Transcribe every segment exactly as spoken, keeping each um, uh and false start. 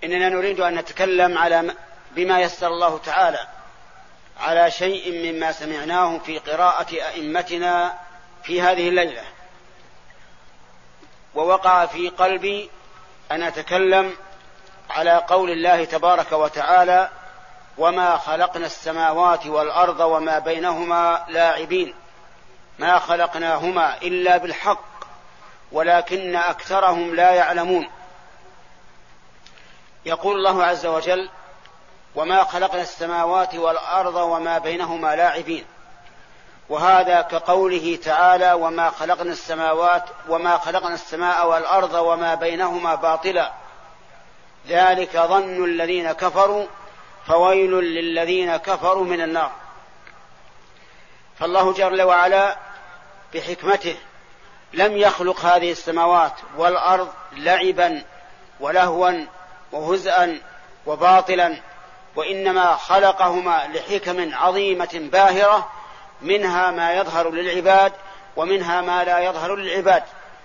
إننا نريد أن نتكلم على بما يسر الله تعالى على شيء مما سمعناه في قراءة أئمتنا في هذه الليلة، ووقع في قلبي أن أتكلم على قول الله تبارك وتعالى: وما خلقنا السماوات والأرض وما بينهما لاعبين، ما خلقناهما إلا بالحق ولكن أكثرهم لا يعلمون. يقول الله عز وجل: وما خلقنا السماوات والأرض وما بينهما لاعبين، وهذا كقوله تعالى: وما خلقنا السماوات وما خلقنا السماء والأرض وما بينهما باطلا، ذلك ظن الذين كفروا فويل للذين كفروا من النار. فالله جل وعلا بحكمته لم يخلق هذه السماوات والأرض لعبا ولهوا وهزءا وباطلا، وإنما خلقهما لحكم عظيمة باهرة، منها ما يظهر للعباد ومنها ما لا يظهر للعباد.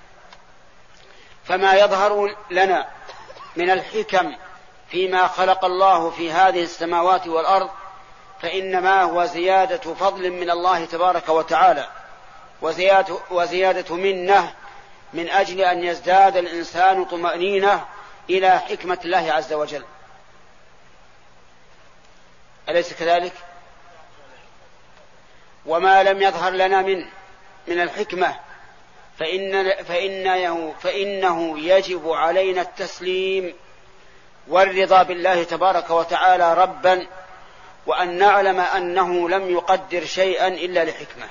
فما يظهر لنا من الحكم فيما خلق الله في هذه السماوات والأرض فإنما هو زيادة فضل من الله تبارك وتعالى، وزيادة, وزيادة منه من أجل أن يزداد الإنسان طمأنينة إلى حكمة الله عز وجل. أليس كذلك؟ وما لم يظهر لنا من من الحكمة فإن فإنه, فإنه يجب علينا التسليم والرضا بالله تبارك وتعالى ربا، وأن نعلم أنه لم يقدر شيئا إلا لحكمة،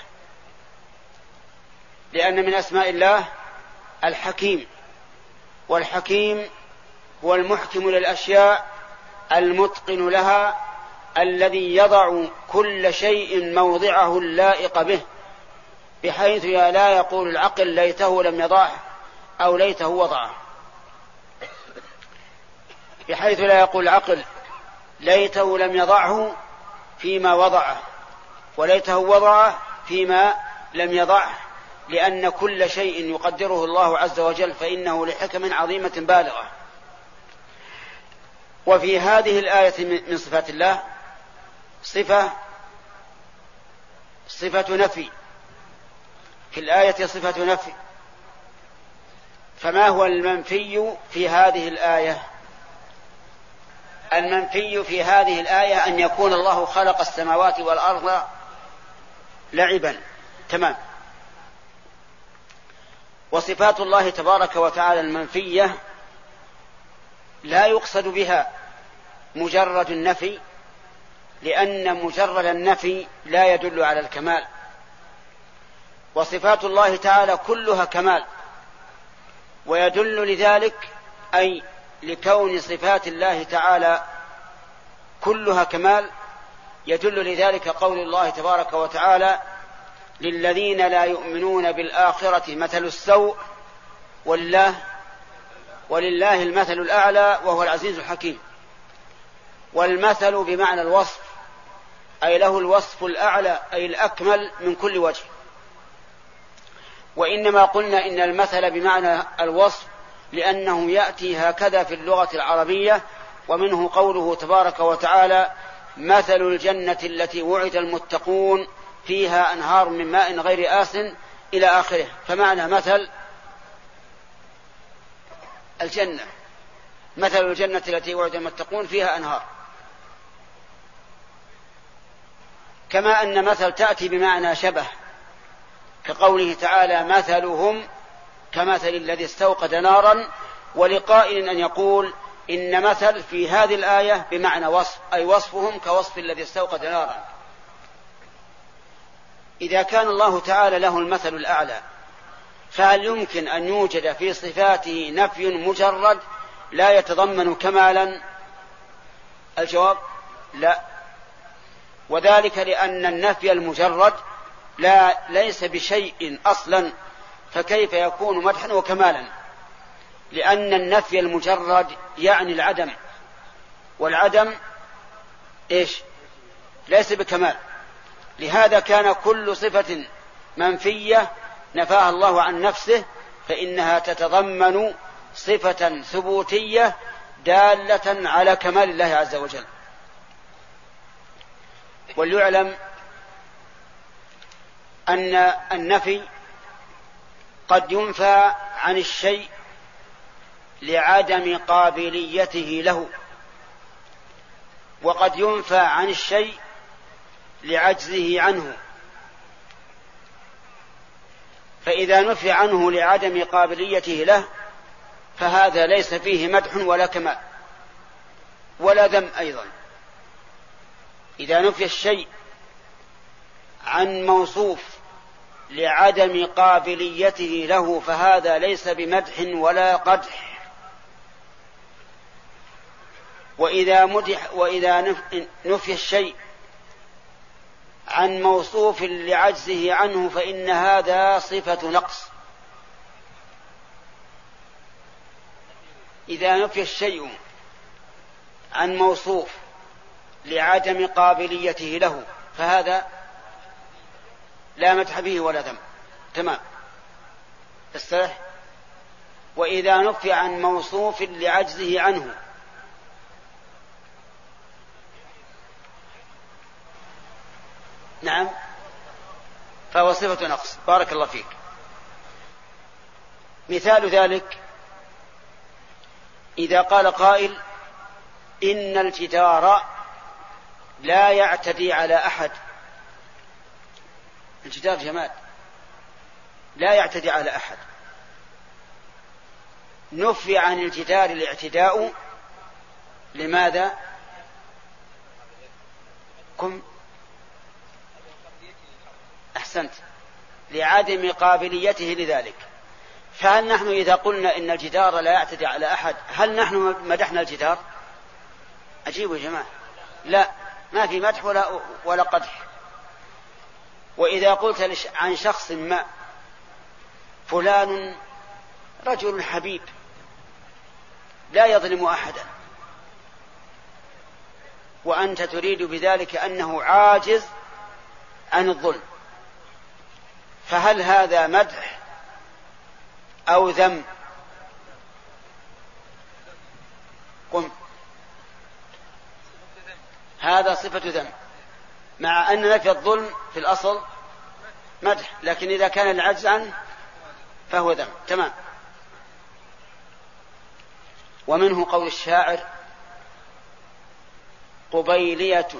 لأن من أسماء الله الحكيم، والحكيم هو المحكم للأشياء المتقن لها، الذي يضع كل شيء موضعه اللائق به، بحيث لا يقول العقل ليته لم يضعه أو ليته وضعه، بحيث لا يقول العقل ليته لم يضعه فيما وضعه وليته وضعه فيما لم يضعه، لأن كل شيء يقدره الله عز وجل فإنه لحكم عظيمة بالغة. وفي هذه الآية من صفات الله صفة صفة نفي، في الآية صفة نفي. فما هو المنفي في هذه الآية؟ المنفي في هذه الآية أن يكون الله خلق السماوات والأرض لعبا، تمام. وصفات الله تبارك وتعالى المنفية لا يقصد بها مجرد النفي، لأن مجرد النفي لا يدل على الكمال، وصفات الله تعالى كلها كمال، ويدل لذلك أي لكون صفات الله تعالى كلها كمال، يدل لذلك قول الله تبارك وتعالى: للذين لا يؤمنون بالآخرة مثل السوء ولله ولله المثل الأعلى وهو العزيز الحكيم. والمثل بمعنى الوصف، أي له الوصف الأعلى أي الأكمل من كل وجه. وإنما قلنا إن المثل بمعنى الوصف لأنه يأتي هكذا في اللغة العربية، ومنه قوله تبارك وتعالى: مثل الجنة التي وعد المتقون فيها أنهار من ماء غير آس إلى آخره. فمعنى مثل الجنة، مثل الجنة التي وعد المتقون فيها أنهار. كما أن مثل تأتي بمعنى شبه، كقوله تعالى: مثلهم كمثل الذي استوقد نارا، ولقائل أن يقول إن مثل في هذه الآية بمعنى وصف، أي وصفهم كوصف الذي استوقد نارا. إذا كان الله تعالى له المثل الأعلى، فهل يمكن أن يوجد في صفاته نفي مجرد لا يتضمن كمالا؟ الجواب: لا، وذلك لأن النفي المجرد لا ليس بشيء أصلا، فكيف يكون مدحا وكمالا؟ لأن النفي المجرد يعني العدم، والعدم إيش؟ ليس بكمال. لهذا كان كل صفة منفية نفاها الله عن نفسه فإنها تتضمن صفة ثبوتية دالة على كمال الله عز وجل. وليعلم أن النفي قد ينفى عن الشيء لعدم قابليته له، وقد ينفى عن الشيء لعجزه عنه. فإذا نفي عنه لعدم قابليته له فهذا ليس فيه مدح ولا كمال ولا ذم أيضا. إذا نفي الشيء عن موصوف لعدم قابليته له فهذا ليس بمدح ولا قدح. وإذا مدح وإذا نفي الشيء عن موصوف لعجزه عنه فإن هذا صفة نقص. إذا نفي الشيء عن موصوف لعدم قابليته له فهذا لا مدح به ولا ذم. تمام الصحيح. وإذا نفي عن موصوف لعجزه عنه نعم فهو صفة نقص. بارك الله فيك. مثال ذلك إذا قال قائل إن الجدار لا يعتدي على أحد. الجدار جماد لا يعتدي على أحد. نفي عن الجدار الاعتداء لماذا؟ كم أحسنت لعدم قابليته لذلك. فهل نحن إذا قلنا إن الجدار لا يعتدي على أحد هل نحن مدحنا الجدار؟ أجيبوا يا جماعة لا، ما في مدح ولا, ولا قدح. وإذا قلت عن شخص ما فلان رجل حبيب لا يظلم أحدا وأنت تريد بذلك أنه عاجز عن الظلم، فهل هذا مدح أو ذم؟ قم. هذا صفة ذم، مع أن نفي الظلم في الأصل مدح، لكن إذا كان العجز عنه فهو ذم. تمام. ومنه قول الشاعر قبيلية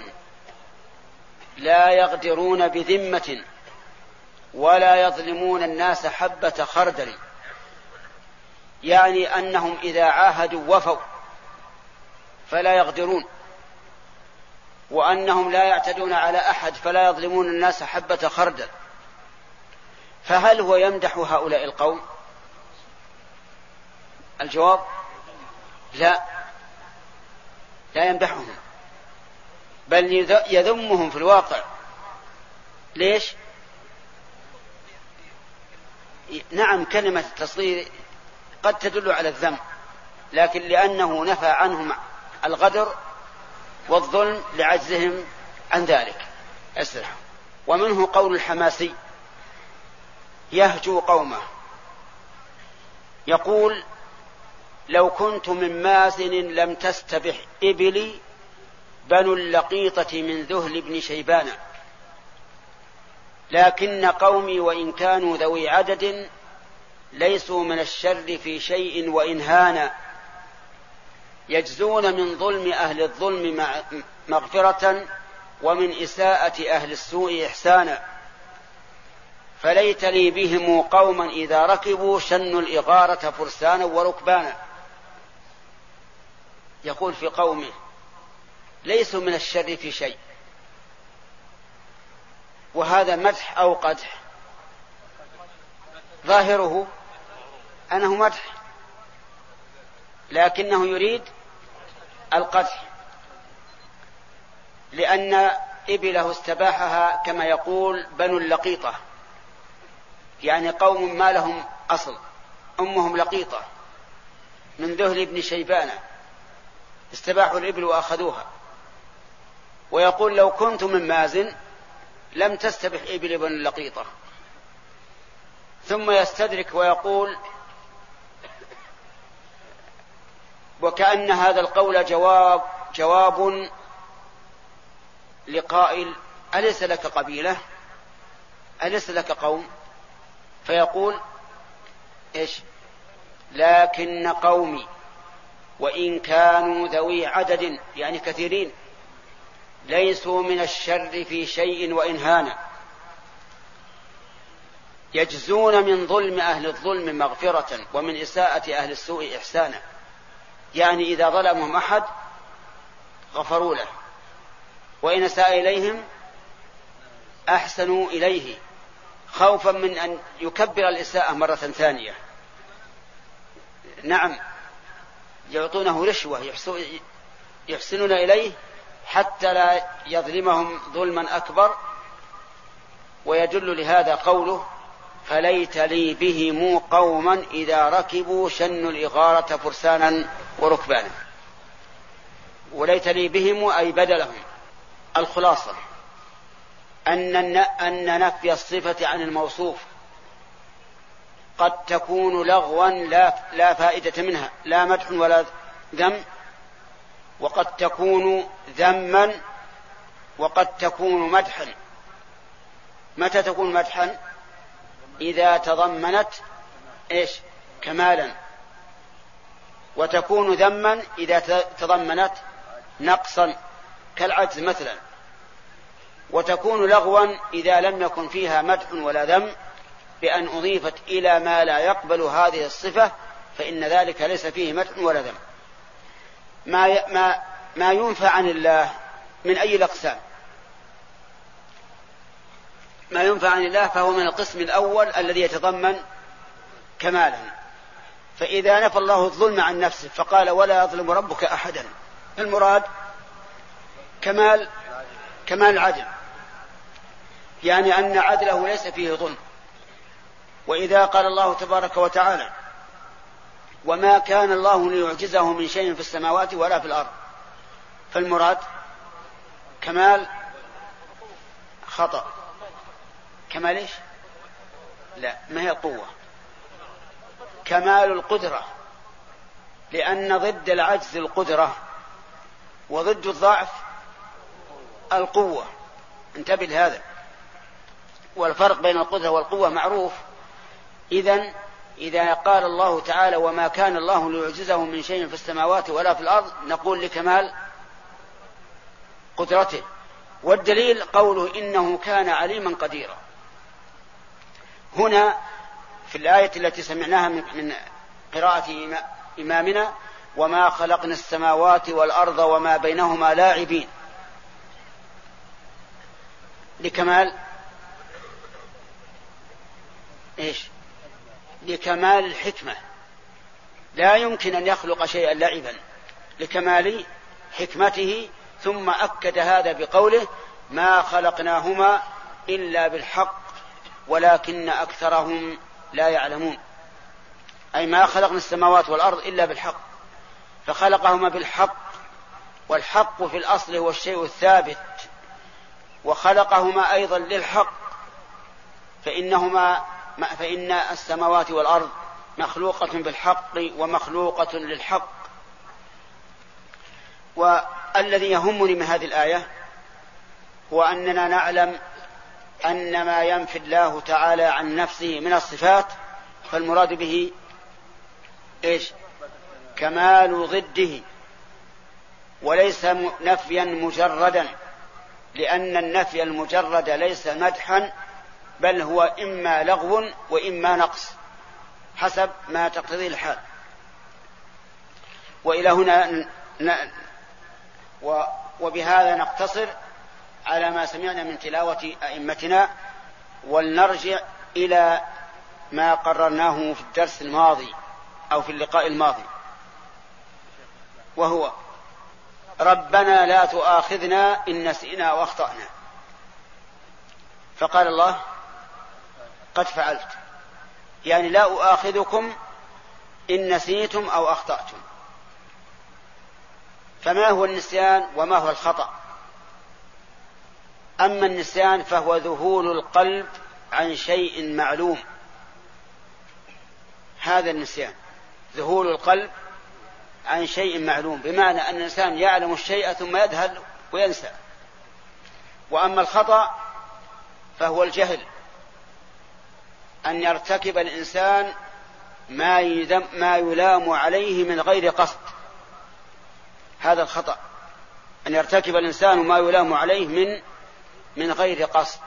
لا يغدرون بذمة ولا يظلمون الناس حبة خردل، يعني أنهم إذا عاهدوا وفوا فلا يغدرون، وأنهم لا يعتدون على أحد فلا يظلمون الناس حبة خردل. فهل هو يمدح هؤلاء القوم؟ الجواب لا، لا يمدحهم بل يذمهم في الواقع. ليش؟ نعم كلمة التصغير قد تدل على الذم، لكن لأنه نفى عنهم الغدر والظلم لعجزهم عن ذلك. أسرع. ومنه قول الحماسي يهجو قومه يقول لو كنت من مازن لم تستبح إبلي بنو اللقيطة من ذهل بن شيبان، لكن قومي وإن كانوا ذوي عدد ليسوا من الشر في شيء وإن هانا، يجزون من ظلم أهل الظلم مغفرة ومن إساءة أهل السوء إحسانا، فليت لي بهم قوما إذا ركبوا شنوا الإغارة فرسانا وركبانا. يقول في قومه ليسوا من الشر في شيء، وهذا مدح أو قدح؟ ظاهره أنه مدح، لكنه يريد القدح، لأن إبله استباحها كما يقول بنو اللقيطة، يعني قوم ما لهم أصل، أمهم لقيطة من ذهل ابن شيبان استباحوا الإبل وأخذوها. ويقول لو كنت من مازن لم تستبح إبل بن اللقيطة. ثم يستدرك ويقول وكأن هذا القول جواب جواب لقائل: أليس لك قبيلة؟ أليس لك قوم؟ فيقول إيش؟ لكن قومي وإن كانوا ذوي عدد، يعني كثيرين، ليسوا من الشر في شيء وإن هانا، يجزون من ظلم أهل الظلم مغفرة ومن إساءة أهل السوء إحسانا. يعني إذا ظلمهم أحد غفروا له، وإن أساء إليهم أحسنوا إليه، خوفا من أن يكبر الإساءة مرة ثانية. نعم، يعطونه رشوة يحسنون إليه حتى لا يظلمهم ظلما أكبر. ويدل لهذا قوله: فليت لي بهم قوما إذا ركبوا شنوا الإغارة فرسانا وركبانا. وليت لي بهم أي بدلهم. الخلاصة أن أن نفي الصفة عن الموصوف قد تكون لغوا لا, لا فائدة منها، لا مدح ولا ذم، وقد تكون ذما، وقد تكون مدحا. متى تكون مدحا؟ إذا تضمنت إيش؟ كمالا. وتكون ذما إذا تضمنت نقصا كالعجز مثلا. وتكون لغوا إذا لم يكن فيها مدح ولا ذم، بأن أضيفت إلى ما لا يقبل هذه الصفة، فإن ذلك ليس فيه مدح ولا ذم. ما ما ما ينفى عن الله من أي الأقسام؟ ما ينفى عن الله فهو من القسم الأول الذي يتضمن كمالا. فإذا نفى الله الظلم عن نفسه فقال: ولا يظلم ربك أحدا، المراد كمال كمال العدل، يعني أن عدله ليس فيه ظلم. وإذا قال الله تبارك وتعالى: وما كان الله ليعجزه من شيء في السماوات ولا في الأرض، فالمراد كمال خطأ. كمال إيش؟ لا، ما هي القوة، كمال القدرة، لأن ضد العجز القدرة، وضد الضعف القوة. انتبه لهذا، والفرق بين القدرة والقوة معروف. إذن إذا قال الله تعالى: وما كان الله ليعجزه من شيء في السماوات ولا في الأرض، نقول لكمال قدرته. والدليل قوله: إنه كان عليما قديرا. هنا في الآية التي سمعناها من قراءة إمامنا: وما خلقنا السماوات والأرض وما بينهما لاعبين، لكمال إيش؟ لكمال الحكمة. لا يمكن أن يخلق شيئا لعبا، لكمال حكمته. ثم أكد هذا بقوله: ما خلقناهما إلا بالحق ولكن أكثرهم لا يعلمون. أي ما خلقنا السماوات والأرض إلا بالحق، فخلقهما بالحق، والحق في الأصل هو الشيء الثابت، وخلقهما أيضا للحق، فإنهما فإن السماوات والأرض مخلوقة بالحق ومخلوقة للحق. والذي يهمني من هذه الآية هو أننا نعلم أن ما ينفي الله تعالى عن نفسه من الصفات فالمراد به إيش؟ كمال ضده، وليس نفيا مجردا، لأن النفي المجرد ليس مدحا، بل هو إما لغو وإما نقص حسب ما تقتضي الحال. وإلى هنا ن... و... وبهذا نقتصر على ما سمعنا من تلاوة أئمتنا، ولنرجع إلى ما قررناه في الدرس الماضي أو في اللقاء الماضي، وهو: ربنا لا تؤاخذنا إن نسينا وأخطأنا. فقال الله: قد فعلت، يعني لا أؤاخذكم إن نسيتم أو أخطأتم. فما هو النسيان وما هو الخطأ؟ أما النسيان فهو ذهول القلب عن شيء معلوم، هذا النسيان، ذهول القلب عن شيء معلوم، بمعنى أن الإنسان يعلم الشيء ثم يذهل وينسى. وأما الخطأ فهو الجهل، أن يرتكب الإنسان ما ما يلام عليه من غير قصد، هذا الخطأ، أن يرتكب الإنسان ما يلام عليه من من غير قصد.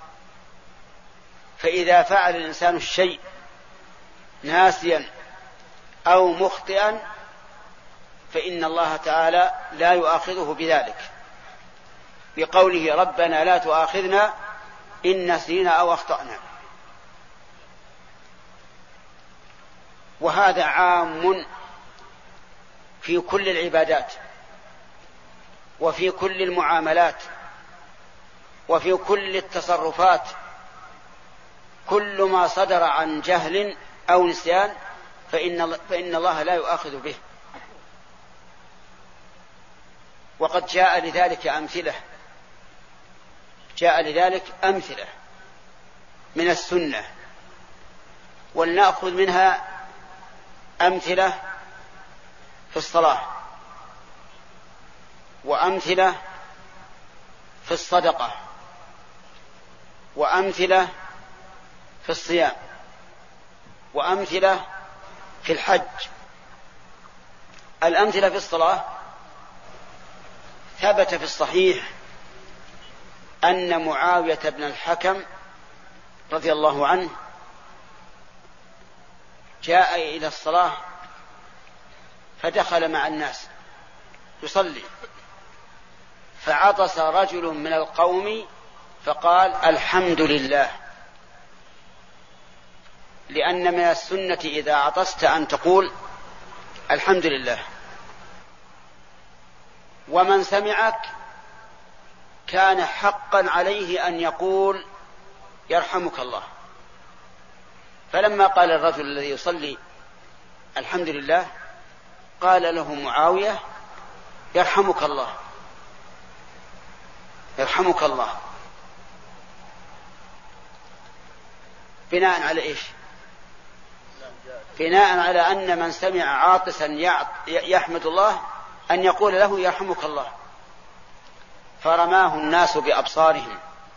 فإذا فعل الإنسان الشيء ناسيا أو مخطئا فإن الله تعالى لا يؤاخذه بذلك، بقوله ربنا لا تؤاخذنا إن نسينا أو أخطأنا. وهذا عام في كل العبادات وفي كل المعاملات وفي كل التصرفات، كل ما صدر عن جهل أو نسيان فإن, فإن الله لا يؤاخذ به. وقد جاء لذلك أمثلة جاء لذلك أمثلة من السنة، ولنأخذ منها أمثلة في الصلاة، وأمثلة في الصدقة، وأمثلة في الصيام، وأمثلة في الحج. الأمثلة في الصلاة: ثبت في الصحيح أن معاوية بن الحكم رضي الله عنه جاء إلى الصلاة فدخل مع الناس يصلي، فعطس رجل من القوم فقال الحمد لله، لأن من السنة إذا عطست أن تقول الحمد لله، ومن سمعك كان حقا عليه أن يقول يرحمك الله. فلما قال الرجل الذي يصلي الحمد لله قال له معاوية يرحمك الله يرحمك الله بناء على إيش؟ بناء على أن من سمع عاطسا يحمد الله أن يقول له يرحمك الله. فرماه الناس بأبصارهم،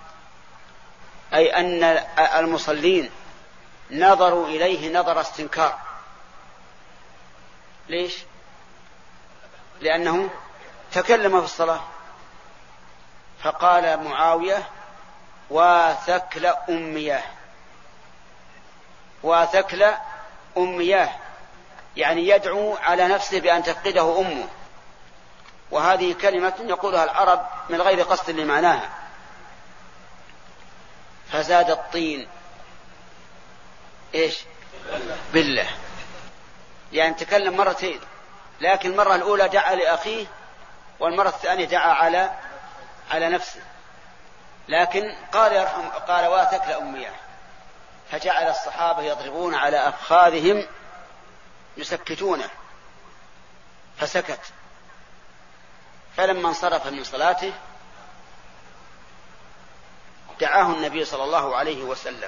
أي أن المصلين نظروا إليه نظر استنكار. ليش؟ لأنه تكلم في الصلاة. فقال معاوية وثكل أمياه وثكل أمياه، يعني يدعو على نفسه بأن تفقده أمه، وهذه كلمة يقولها العرب من غير قصد لمعناها. فزاد الطين إيش؟ بالله، يعني تكلم مرتين، لكن المرة الأولى دعا لأخيه والمرة الثانية دعا على على نفسه، لكن قال يرحم قال واتك لأمياه، فجعل الصحابة يضربون على أفخاذهم يسكتونه، فسكت. فلما انصرف من صلاته دعاه النبي صلى الله عليه وسلم.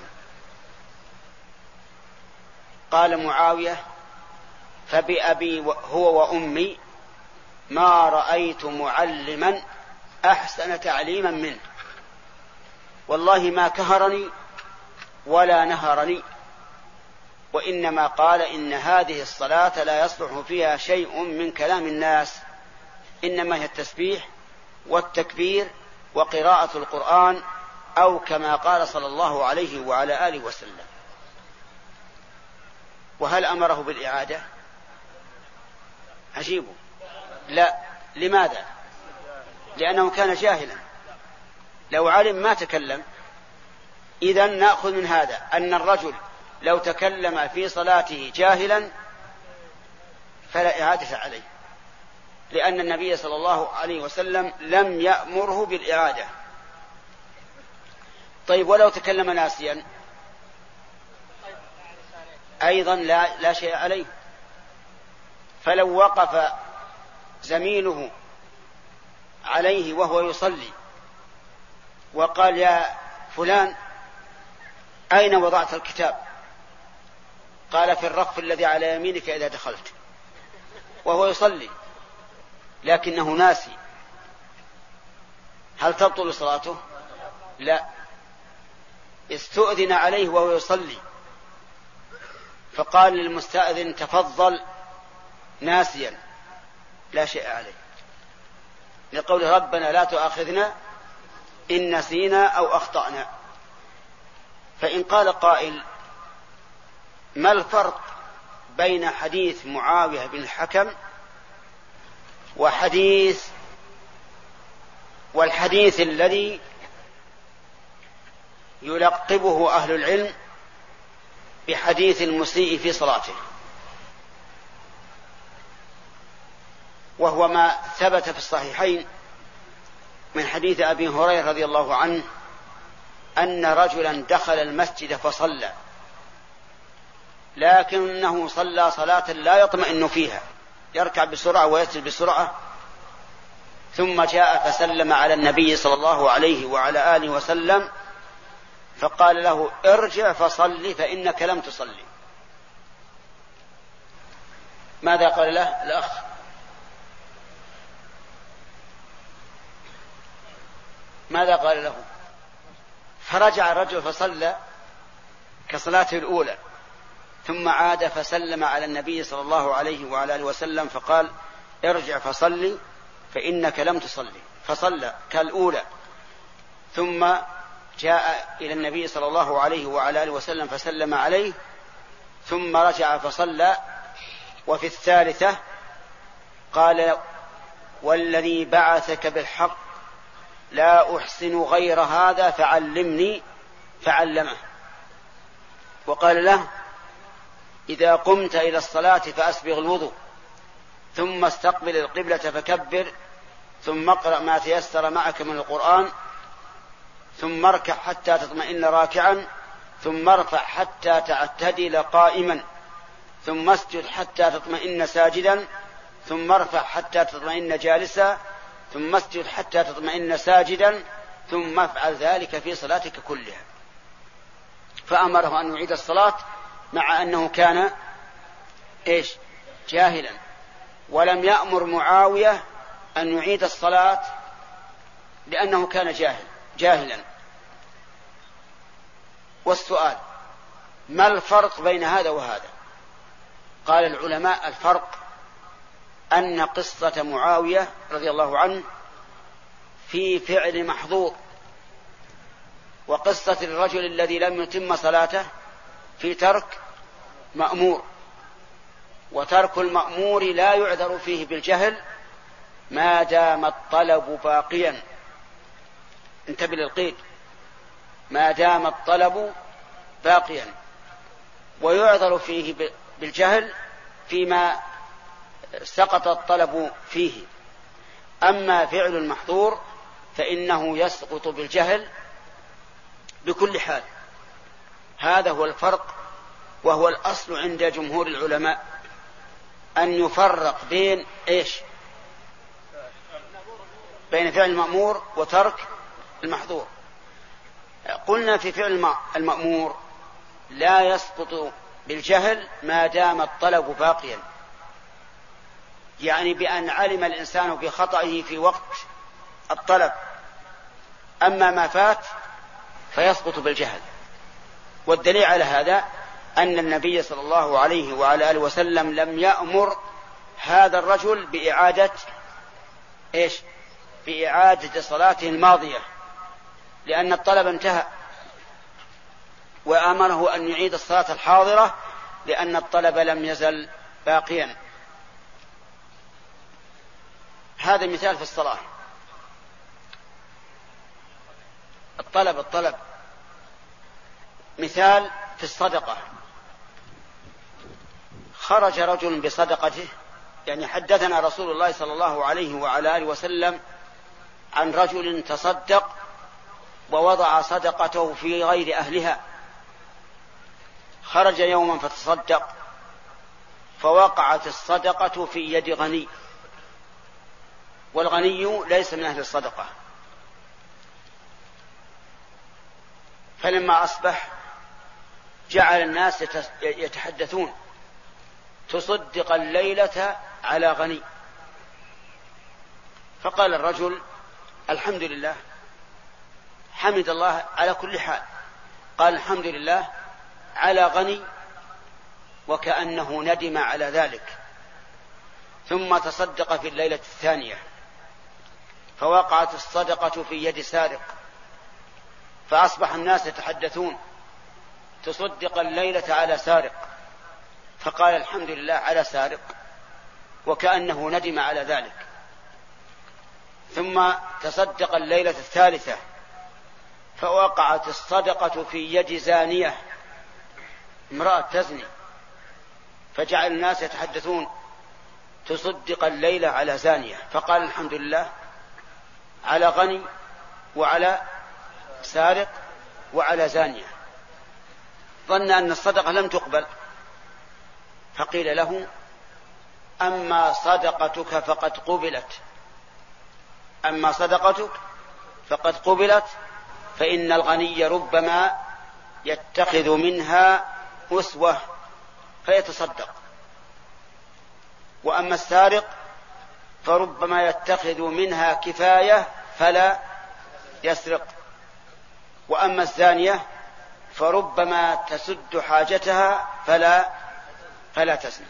قال معاوية فبأبي هو وأمي ما رأيت معلما أحسن تعليما منه، والله ما كهرني ولا نهرني، وإنما قال إن هذه الصلاة لا يصلح فيها شيء من كلام الناس، إنما هي التسبيح والتكبير وقراءة القرآن، أو كما قال صلى الله عليه وعلى آله وسلم. وهل أمره بالإعادة؟ عجيب، لا. لماذا؟ لأنه كان جاهلا، لو علم ما تكلم. إذن نأخذ من هذا أن الرجل لو تكلم في صلاته جاهلا فلا إعادة عليه، لأن النبي صلى الله عليه وسلم لم يأمره بالإعادة. طيب ولو تكلم ناسيا أيضا لا, لا شيء عليه. فلو وقف زميله عليه وهو يصلي وقال يا فلان أين وضعت الكتاب؟ قال في الرف الذي على يمينك إذا دخلت. وهو يصلي لكنه ناسي، هل تبطل صلاته؟ لا. استؤذن عليه وهو يصلي فقال للمستأذن تفضل ناسيا لا شيء عليه، لقول ربنا لا تؤاخذنا إن نسينا أو أخطأنا. فإن قال قائل ما الفرق بين حديث معاوية بن الحكم وحديث والحديث الذي يلقبه أهل العلم بحديث المسيء في صلاته، وهو ما ثبت في الصحيحين من حديث أبي هريرة رضي الله عنه أن رجلا دخل المسجد فصلى لكنه صلى صلاة لا يطمئن فيها، يركع بسرعة ويسجد بسرعة، ثم جاء فسلم على النبي صلى الله عليه وعلى آله وسلم فقال له ارجع فصلي فإنك لم تصلي. ماذا قال له الأخ؟ ماذا قال له؟ فرجع الرجل فصلى كصلاته الأولى ثم عاد فسلم على النبي صلى الله عليه وعلى آله وسلم فقال ارجع فصلي فإنك لم تصلي، فصلى كالأولى، ثم جاء إلى النبي صلى الله عليه وعلى آله وسلم فسلم عليه ثم رجع فصلى. وفي الثالثة قال والذي بعثك بالحق لا أحسن غير هذا فعلمني فعلمه، وقال له إذا قمت إلى الصلاة فأسبغ الوضوء ثم استقبل القبلة فكبر ثم اقرأ ما تيسر معك من القرآن ثم اركع حتى تطمئن راكعا ثم ارفع حتى تعتدل قائما ثم اسجد حتى تطمئن ساجدا ثم ارفع حتى تطمئن جالسا ثم اسجد حتى تطمئن ساجدا ثم افعل ذلك في صلاتك كلها. فأمره أن يعيد الصلاة مع أنه كان إيش جاهلا، ولم يأمر معاوية أن يعيد الصلاة لأنه كان جاهل جاهلا. والسؤال ما الفرق بين هذا وهذا؟ قال العلماء الفرق أن قصة معاوية رضي الله عنه في فعل محظور، وقصة الرجل الذي لم يتم صلاته في ترك مأمور، وترك المأمور لا يعذر فيه بالجهل ما دام الطلب باقيا. انتبه للقيد، ما دام الطلب باقيا، ويعذر فيه بالجهل فيما سقط الطلب فيه. أما فعل المحظور فإنه يسقط بالجهل بكل حال. هذا هو الفرق، وهو الأصل عند جمهور العلماء أن يفرق بين إيش؟ بين فعل المأمور وترك المحظور. قلنا في فعل المأمور لا يسقط بالجهل ما دام الطلب باقيا، يعني بأن علم الإنسان بخطئه في وقت الطلب، أما ما فات فيسقط بالجهل. والدليل على هذا أن النبي صلى الله عليه وعلى آله وسلم لم يأمر هذا الرجل بإعادة إيش؟ بإعادة صلاته الماضية، لأن الطلب انتهى، وآمره أن يعيد الصلاة الحاضرة لأن الطلب لم يزل باقيا. هذا مثال في الصلاة. الطلب الطلب مثال في الصدقة. خرج رجل بصدقته، يعني حدثنا رسول الله صلى الله عليه وعلى آله وسلم عن رجل تصدق ووضع صدقته في غير أهلها. خرج يوما فتصدق فوقعت الصدقة في يد غني، والغني ليس من أهل الصدقة. فلما أصبح جعل الناس يتحدثون تصدق الليلة على غني. فقال الرجل: الحمد لله. حمد الله على كل حال. قال: الحمد لله على غني، وكأنه ندم على ذلك. ثم تصدق في الليلة الثانية، فوقعت الصدقة في يد سارق، فأصبح الناس يتحدثون: تصدق الليلة على سارق. فقال: الحمد لله على سارق، وكأنه ندم على ذلك. ثم تصدق الليلة الثالثة، فوقعت الصدقة في يد زانية، امرأة تزني، فجعل الناس يتحدثون: تصدق الليلة على زانية. فقال: الحمد لله على غني، وعلى سارق، وعلى زانية. ظن أن الصدقة لم تقبل، فقيل له: أما صدقتك فقد قبلت، أما صدقتك فقد قبلت، فإن الغني ربما يتخذ منها أسوة فيتصدق، وأما السارق فربما يتخذ منها كفاية فلا يسرق، وأما الزانية فربما تسد حاجتها فلا فلا تزني.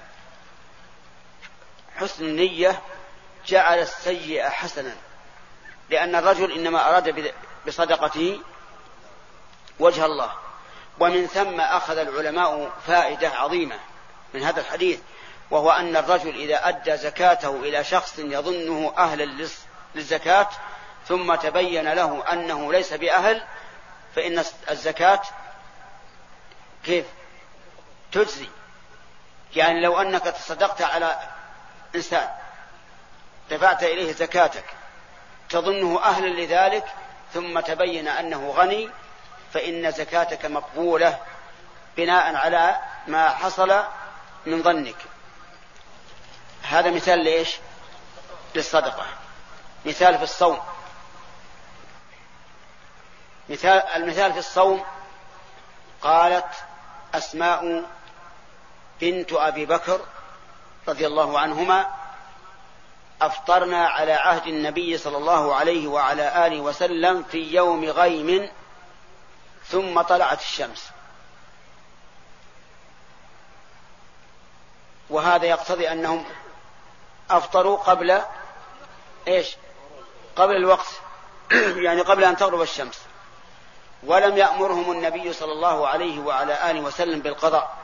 حسن النية جعل السيئة حسنا، لأن الرجل إنما أراد بصدقته وجه الله. ومن ثم أخذ العلماء فائدة عظيمة من هذا الحديث، وهو أن الرجل إذا أدى زكاته إلى شخص يظنه أهلا للزكاة ثم تبين له أنه ليس بأهل، فإن الزكاة كيف تجزي. يعني لو أنك تصدقت على إنسان دفعت إليه زكاتك تظنه أهلا لذلك، ثم تبين أنه غني، فإن زكاتك مقبولة بناء على ما حصل من ظنك. هذا مثال ليش؟ للصدقة. مثال في الصوم. مثال المثال في الصوم: قالت أسماء بنت أبي بكر رضي الله عنهما: أفطرنا على عهد النبي صلى الله عليه وعلى آله وسلم في يوم غيم ثم طلعت الشمس. وهذا يقتضي أنهم أفطروا قبل إيش؟ قبل الوقت يعني قبل أن تغرب الشمس. ولم يأمرهم النبي صلى الله عليه وعلى آله وسلم بالقضاء،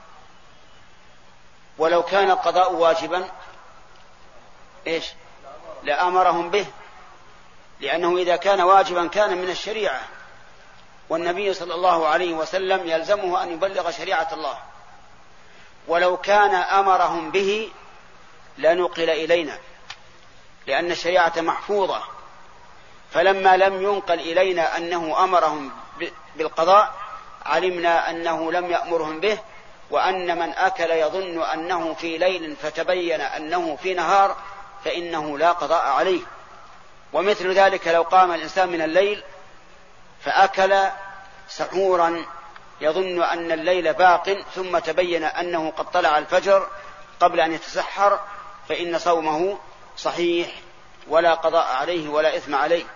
ولو كان القضاء واجبا إيش؟ لأمرهم به، لأنه إذا كان واجبا كان من الشريعة، والنبي صلى الله عليه وسلم يلزمه أن يبلغ شريعة الله. ولو كان أمرهم به لنقل إلينا، لأن الشريعة محفوظة. فلما لم ينقل إلينا أنه أمرهم بالقضاء علمنا أنه لم يأمرهم به، وأن من أكل يظن أنه في ليل فتبين أنه في نهار فإنه لا قضاء عليه. ومثل ذلك لو قام الإنسان من الليل فأكل سحورا يظن أن الليل باق ثم تبين أنه قد طلع الفجر قبل أن يتسحر، فإن صومه صحيح ولا قضاء عليه ولا إثم عليه.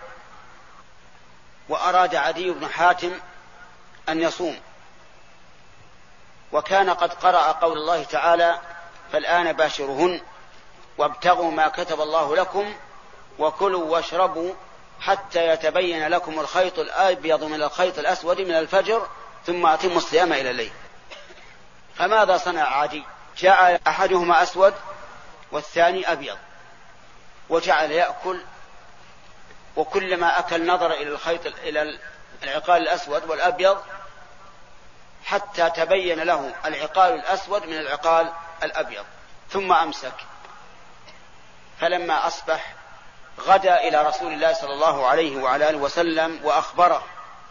وأراد عدي بن حاتم أن يصوم، وكان قد قرأ قول الله تعالى: فالآن باشرهن وابتغوا ما كتب الله لكم وكلوا واشربوا حتى يتبين لكم الخيط الأبيض من الخيط الأسود من الفجر ثم أتموا الصيام إلى الليل. فماذا صنع عدي؟ جعل أحدهما أسود والثاني أبيض، وجعل يأكل، وكلما أكل نظر إلى الخيط إلى العقال الأسود والأبيض حتى تبين له العقال الأسود من العقال الأبيض، ثم أمسك. فلما أصبح غدا إلى رسول الله صلى الله عليه وعلى آله وسلم وأخبره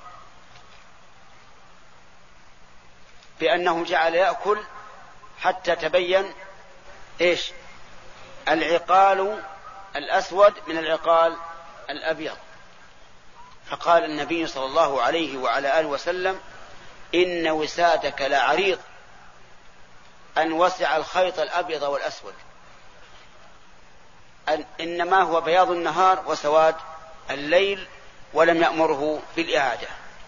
بأنه جعل يأكل حتى تبين إيش؟ العقال الأسود من العقال الأبيض. فقال النبي صلى الله عليه وعلى آله وسلم: إن وسادك لعريض، أن وسع الخيط الأبيض والأسود، أن إنما هو بياض النهار وسواد الليل، ولم يأمره بالإعادة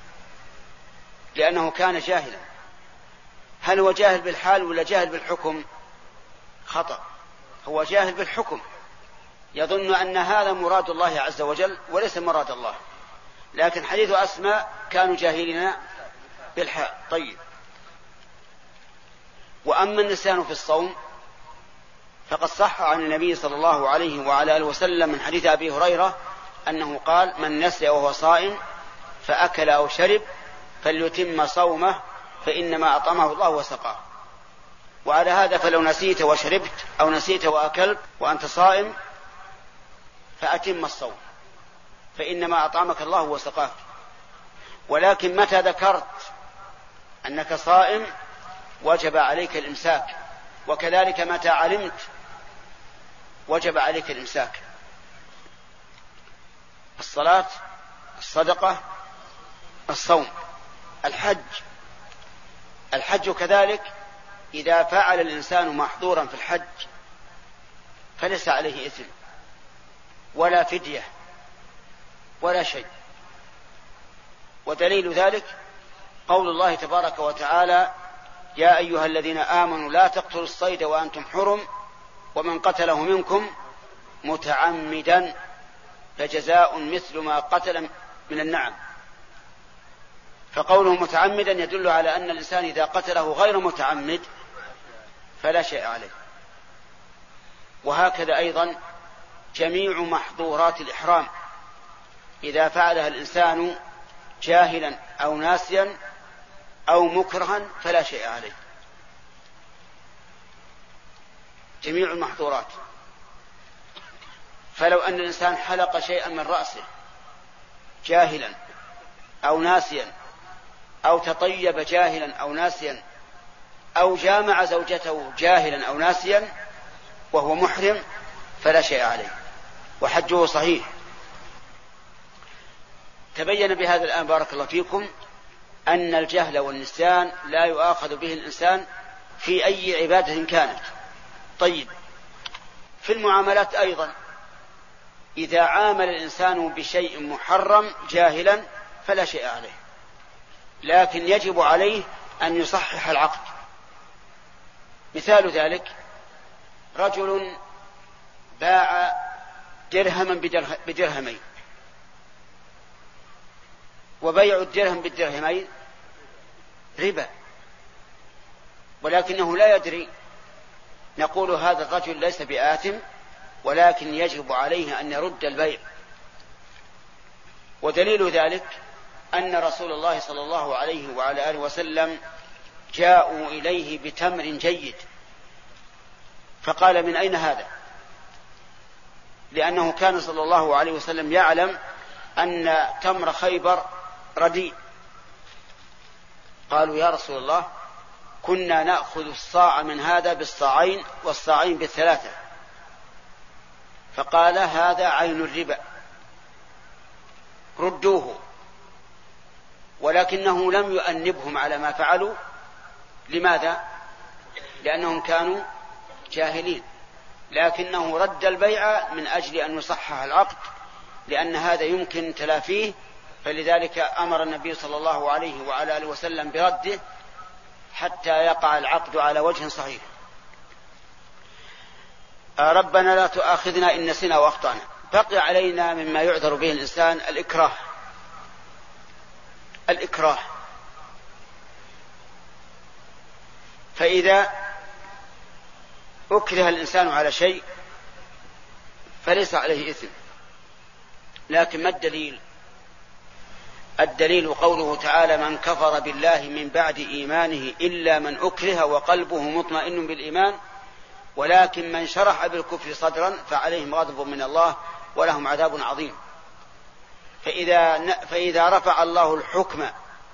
لأنه كان جاهلا. هل هو جاهل بالحال ولا جاهل بالحكم؟ خطأ، هو جاهل بالحكم، يظن أن هذا مراد الله عز وجل وليس مراد الله، لكن حديث أسماء كانوا جاهلين بالحال. طيب، وأما النسيان في الصوم فقد صح عن النبي صلى الله عليه وعلى آله وسلم من حديث أبي هريرة أنه قال: من نسي وهو صائم فأكل أو شرب فليتم صومه فإنما أطعمه الله وسقاه. وعلى هذا فلو نسيت وشربت أو نسيت وأكلت وأنت صائم فأتم الصوم فإنما أطعمك الله وسقاك. ولكن متى ذكرت أنك صائم وجب عليك الإمساك، وكذلك متى علمت وجب عليك الإمساك. الصلاة، الصدقة، الصوم، الحج. الحج كذلك إذا فعل الإنسان محظورا في الحج فليس عليه إثم ولا فدية ولا شيء. ودليل ذلك قول الله تبارك وتعالى: يا أيها الذين آمنوا لا تقتلوا الصيد وأنتم حرم ومن قتله منكم متعمدا فجزاء مثل ما قتل من النعم. فقوله متعمدا يدل على أن الإنسان إذا قتله غير متعمد فلا شيء عليه. وهكذا أيضا جميع محظورات الإحرام إذا فعلها الإنسان جاهلا أو ناسيا أو مكرها فلا شيء عليه. جميع المحظورات. فلو أن الإنسان حلق شيئا من رأسه جاهلا أو ناسيا أو تطيب جاهلا أو ناسيا أو جامع زوجته جاهلا أو ناسيا وهو محرم فلا شيء عليه وحجه صحيح. تبين بهذا الآن بارك الله فيكم أن الجهل والنسيان لا يؤاخذ به الإنسان في أي عبادة كانت. طيب، في المعاملات أيضا إذا عامل الإنسان بشيء محرم جاهلا فلا شيء عليه، لكن يجب عليه أن يصحح العقد. مثال ذلك رجل باع درهما بدرهمين، وبيع الدرهم بالدرهمين ربا، ولكنه لا يدري. نقول هذا الرجل ليس بآثم، ولكن يجب عليه أن يرد البيع. ودليل ذلك أن رسول الله صلى الله عليه وعلى آله وسلم جاءوا إليه بتمر جيد فقال: من أين هذا؟ لأنه كان صلى الله عليه وسلم يعلم أن تمر خيبر رديء. قالوا: يا رسول الله كنا نأخذ الصاع من هذا بالصاعين والصاعين بالثلاثة. فقال: هذا عين الربا، ردوه. ولكنه لم يؤنبهم على ما فعلوا. لماذا؟ لأنهم كانوا جاهلين، لكنه رد البيع من أجل أن يصحح العقد، لأن هذا يمكن تلافيه. فلذلك أمر النبي صلى الله عليه وعلى آله وسلم برده حتى يقع العقد على وجه صحيح. ربنا لا تؤاخذنا إن نسينا وأخطأنا. بقي علينا مما يعذر به الإنسان الإكراه. الإكراه فإذا أكره الإنسان على شيء فليس عليه إثم. لكن ما الدليل؟ الدليل قوله تعالى: من كفر بالله من بعد إيمانه إلا من أكره وقلبه مطمئن بالإيمان ولكن من شرح بالكفر صدرا فعليهم غضب من الله ولهم عذاب عظيم. فإذا, فإذا رفع الله الحكم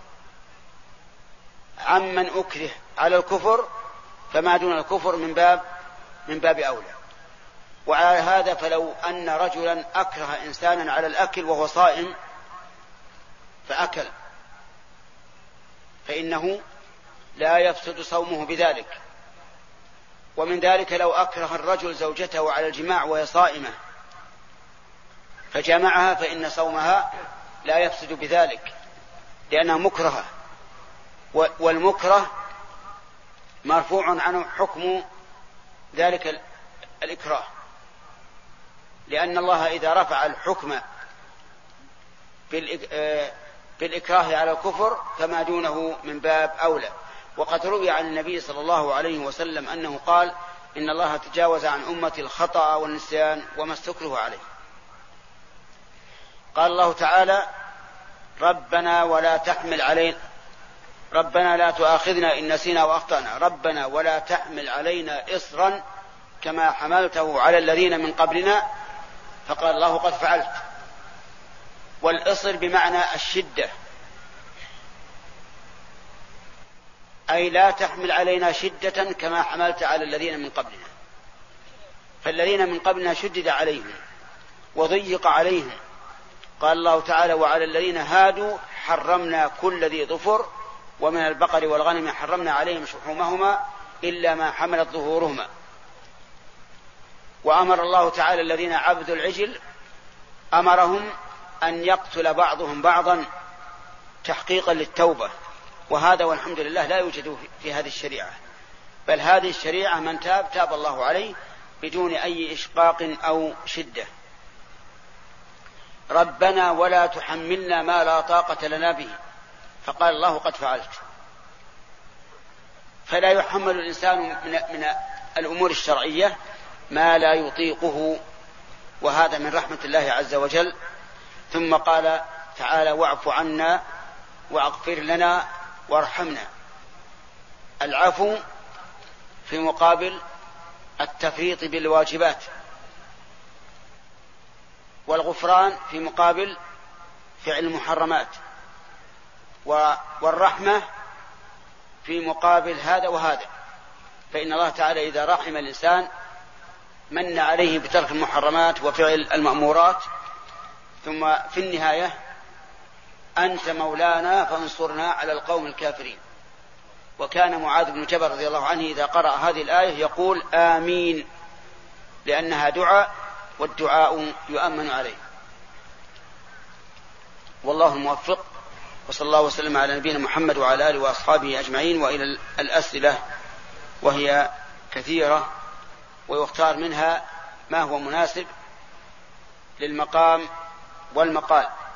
عمن أكره على الكفر فما دون الكفر من باب من باب أولى. وعلى هذا فلو أن رجلا أكره إنسانا على الأكل وهو صائم فأكل فإنه لا يفسد صومه بذلك، ومن ذلك لو أكره الرجل زوجته على الجماع وهي صائمة فجامعها فإن صومها لا يفسد بذلك لأنها مكرهة، والمكره مرفوع عنه حكم ذلك الإكراه، لأن الله إذا رفع الحكم بالإكراه على الكفر فما دونه من باب أولى. وقد روي عن النبي صلى الله عليه وسلم أنه قال إن الله تجاوز عن أمتي الخطأ والنسيان وما استكره عليه. قال الله تعالى ربنا ولا تحمل علينا ربنا لا تؤاخذنا إن نسينا وأخطأنا ربنا ولا تحمل علينا إصرا كما حملته على الذين من قبلنا فقال الله قد فعلت. والإصر بمعنى الشدة، أي لا تحمل علينا شدة كما حملت على الذين من قبلنا. فالذين من قبلنا شدد عليهم وضيق عليهم. قال الله تعالى وعلى الذين هادوا حرمنا كل ذي ظفر ومن البقر والغنم حرمنا عليهم شحومهما إلا ما حملت ظهورهما. وأمر الله تعالى الذين عبدوا العجل أمرهم أن يقتل بعضهم بعضا تحقيقا للتوبة، وهذا والحمد لله لا يوجد في هذه الشريعة، بل هذه الشريعة من تاب تاب الله عليه بدون أي إشقاق أو شدة. ربنا ولا تحملنا ما لا طاقة لنا به فقال الله قد فعلت. فلا يحمل الإنسان من الأمور الشرعية ما لا يطيقه، وهذا من رحمة الله عز وجل. ثم قال تعالى واعف عنا واغفر لنا وارحمنا. العفو في مقابل التفريط بالواجبات، والغفران في مقابل فعل المحرمات، والرحمة في مقابل هذا وهذا. فإن الله تعالى إذا رحم الإنسان من عليه بترك المحرمات وفعل المأمورات، ثم في النهاية أنت مولانا فانصرنا على القوم الكافرين. وكان معاذ بن جبل رضي الله عنه إذا قرأ هذه الآية يقول آمين، لأنها دعاء والدعاء يؤمن عليه. والله الموفق، وصلى الله وسلم على نبينا محمد وعلى آله وأصحابه أجمعين. وإلى الأسئلة وهي كثيرة ويختار منها ما هو مناسب للمقام والمقال.